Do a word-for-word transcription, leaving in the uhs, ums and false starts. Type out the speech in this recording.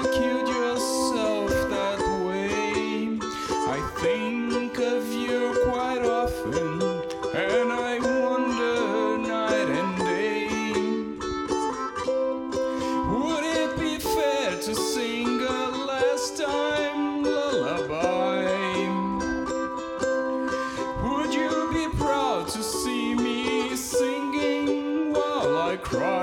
killed yourself that way. I think of you quite often, and I wonder night and day. Would it be fair to sing a last time lullaby? Would you be proud to see me singing while I cry?